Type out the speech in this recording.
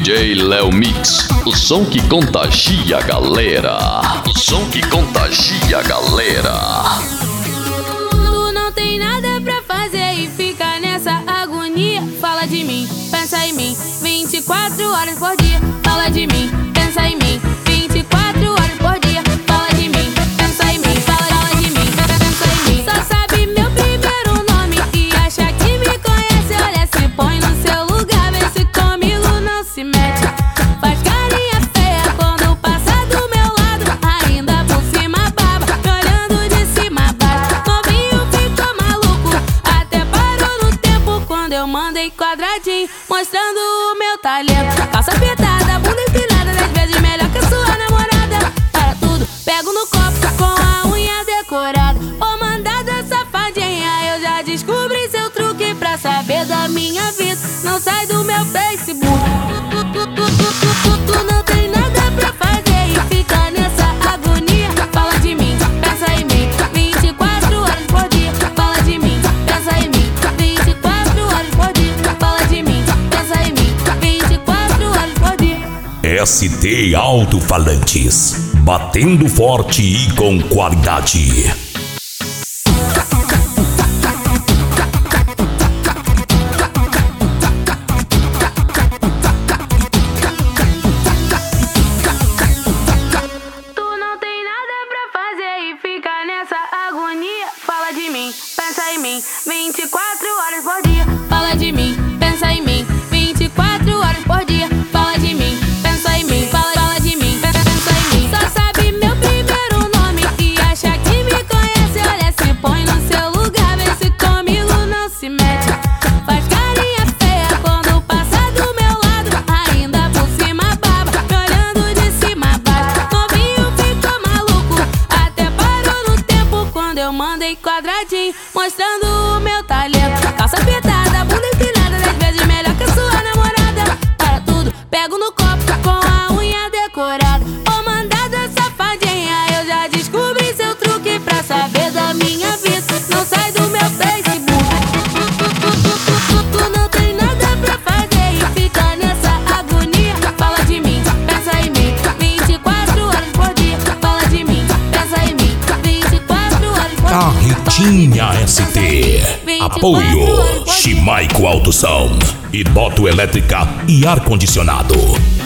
DJ Léo Mix, o som que contagia a galera. O som que contagia a galera. Tu não tem nada pra fazer e fica nessa agonia. Fala de mim, pensa em mim, 24 horas por dia. Fala de mim, pensa em mim, 24 horas por dia. Fala de mim, pensa em mim, fala de mim, pensa em mim. Só sabe meu primeiro nome e acha que me conhece. Olha, se põe no seu lugar, vê se comigo não se mete. Faz carinha feia quando passa do meu lado, ainda por cima baba, me olhando de cima a baixo. Novinho ficou maluco, até parou no tempo quando eu mandei quadradinho, mostrando o meu talento. Calça apertada, bunda empinada, 10 vezes melhor que a sua namorada. Para tudo, pego no copo com a unha decorada. Ô mandada safadinha, eu já descobri seu truque pra saber da minha vida. Não sai do meu Facebook. Tu não tem nada pra fazer e fica nessa agonia. Fala de mim, pensa em mim, 24 horas por dia. Fala de mim, pensa em mim, 24 horas por dia. Fala de mim, pensa em mim, 24 horas por dia. ST Alto-Falantes, batendo forte e com qualidade. Tu não tem nada pra fazer e fica nessa agonia. Fala de mim, pensa em mim, 24 horas por dia. Fala de mim, pensa em mim, 24 horas por dia. Fala de mim, pensa em mim, fala de mim, pensa em mim. Só sabe meu primeiro nome e acha que me conhece. Olha, se põe no seu lugar, vê se comigo não se mete. Faz carinha feia quando passa do meu lado, ainda por cima baba, me olhando de cima a baixo. Novinho ficou maluco, até parou no tempo quando eu mandei quadradinho, mostrando o meu talento. Calça apertada, bunda empinada, 10 vezes melhor que a sua namorada. Para tudo, pego no copo com a unha decorada. Ô mandada safadinha, eu já descobri seu truque pra saber da minha vida. Não sai do meu Facebook. Tu não tem nada pra fazer e fica nessa agonia. Fala de mim, pensa em mim, 24 horas por dia. Fala de mim, pensa em mim, 24 horas por dia. Carretinha ST. Apoio Chimaico Alto Som e Moto Elétrica e ar-condicionado.